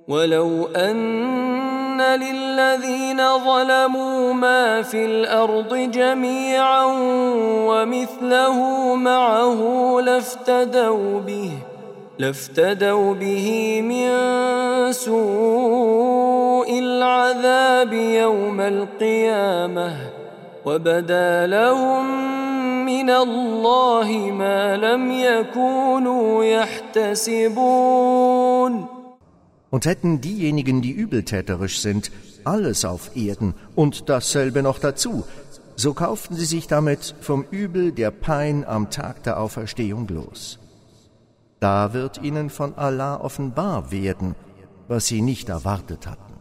ولو أن للذين ظلموا ما في الأرض جميعا ومثله معه لافتدوا به من سوء العذاب يوم القيامة وبدا لهم من الله ما لم يكونوا يحتسبون. Und hätten diejenigen, die übeltäterisch sind, alles auf Erden und dasselbe noch dazu, so kauften sie sich damit vom Übel der Pein am Tag der Auferstehung los. Da wird ihnen von Allah offenbar werden, was sie nicht erwartet hatten.